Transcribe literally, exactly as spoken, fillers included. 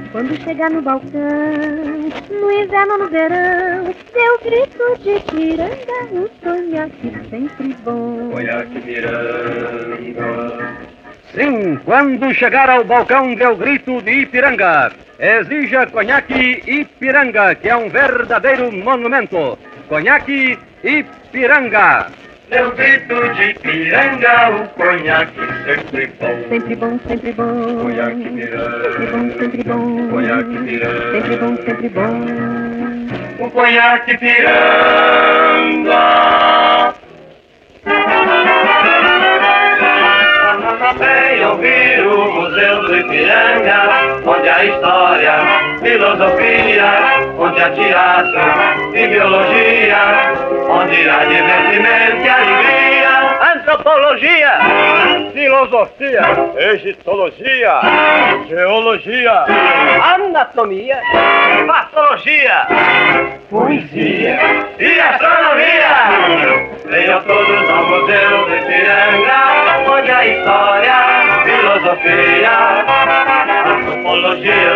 Quando chegar no balcão, no inverno ou no verão, deu grito de Ipiranga, um conhaque sempre bom. Conhaque Ipiranga. Sim, quando chegar ao balcão deu grito de Ipiranga. Exija conhaque Ipiranga, que é um verdadeiro monumento. Conhaque Ipiranga. Deu grito de Ipiranga, o conhaque sempre bom. Sempre bom, sempre bom. Conhaque Ipiranga. Sempre bom, sempre bom. Conhaque Ipiranga. Sempre bom, sempre bom. O conhaque Ipiranga. Vem ouvir o Museu do Ipiranga, onde há história, filosofia, onde há teatro e biologia, onde há divertimento e alegria, Antropologia, filosofia, egiptologia, geologia, anatomia, patologia, poesia e astronomia. Venham todos ao Museu do Ipiranga, onde há história, filosofia, antropologia,